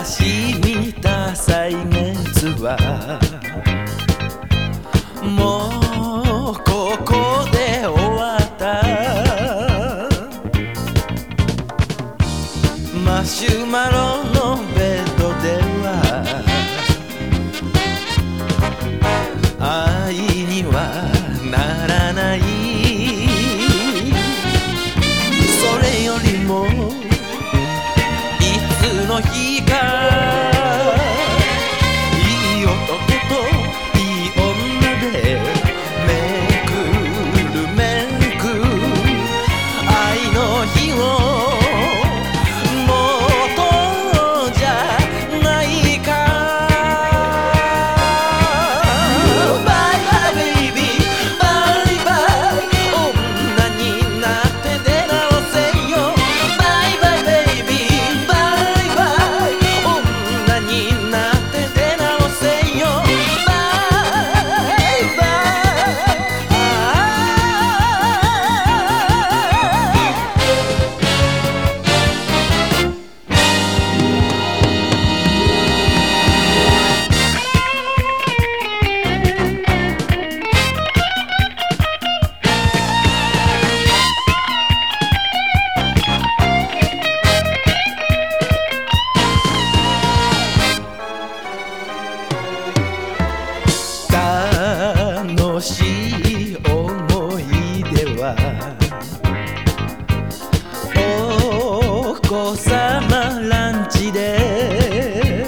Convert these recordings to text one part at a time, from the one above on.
しみた歳月はもうここで終わった。マシュマロのベッドでは愛にはならない。それよりもいつの日かいい男といい女でめくるめく愛の日を楽しい思い出はお子様ランチで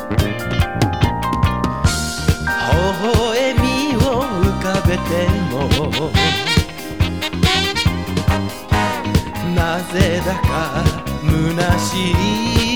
微笑みを浮かべてもなぜだか虚しい